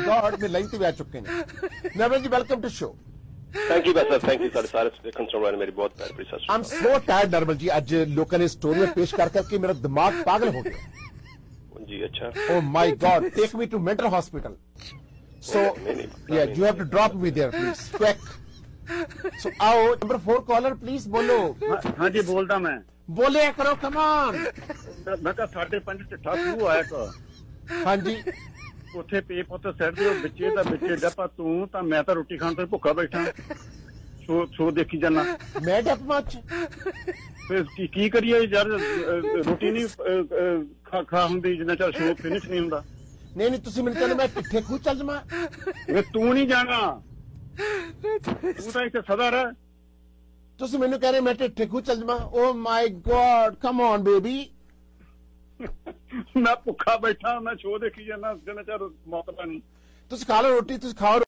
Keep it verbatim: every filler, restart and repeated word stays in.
God मेरे line ते भी आ चुके हैं Nirmal ji welcome to show thank you sir thank you सारे सारे देखने सुन रहे मेरी बहुत प्यार प्यारी sir I am so tired Nirmal ji आज लोगों ने स्टोरी पेश कर करके मेरा दिमाग पागल हो गया जी अच्छा oh my god take me to mental hospital so yeah you have to drop me there please quick so आओ नंबर फोर कॉलर प्लीज बोलो हाँ जी बोलता मैं बोले करो कम ऑन मैं कहा साढ़े पांच चिट्ठा शू आया तो हाँ जी ਉੱਥੇ ਪੇ ਪੁੱਤ ਸਿਰ ਦੇ ਵਿੱਚੇ ਦਾ ਵਿੱਚੇ ਡੱਪਾ ਤੂੰ ਤਾਂ ਮੈਂ ਤਾਂ ਰੋਟੀ ਖਾਣ ਤੋਂ ਭੁੱਖਾ ਬੈਠਾ ਸ਼ੋ ਸ਼ੋ ਦੇਖੀ ਜਾਣਾ ਮੈਂ ਡੱਪ ਮੱਚ ਫਿਰ ਕੀ ਕੀ ਕਰੀਏ ਯਾਰ ਰੋਟੀ ਨਹੀਂ ਖਾ ਖਾ ਹੁੰਦੀ ਜਿੰਨਾ ਚਿਰ ਸ਼ੋ ਫਿਨਿਸ਼ ਨਹੀਂ ਹੁੰਦਾ ਨਹੀਂ ਨਹੀਂ ਤੁਸੀਂ ਮੈਨੂੰ ਕਹਿੰਦੇ ਮੈਂ ਪਿੱਠੇ ਖੂ ਚੱਲ ਜਾਵਾਂ ਵੇ ਤੂੰ ਨਹੀਂ ਜਾਣਾ ਤੂੰ ਤਾਂ ਇੱਥੇ ਸਦਾ ਰਹਿ ਤੁਸੀਂ ਮੈਨੂੰ ਕਹਿ ਰਹੇ ਮੈਂ ਢਿੱਠੇ ਖੂ ਚੱਲ ਜਾਵਾਂ oh my god come on baby ਮੈਂ ਭੁੱਖਾ ਬੈਠਾ ਮੈਂ ਸ਼ੋ ਦੇਖੀ ਜਾਣਾ ਜਿੰਨਾ ਚਿਰ ਮੌਤ ਨਹੀਂ ਤੁਸੀਂ ਖਾ ਲਓ ਰੋਟੀ ਤੁਸੀਂ ਖਾਓ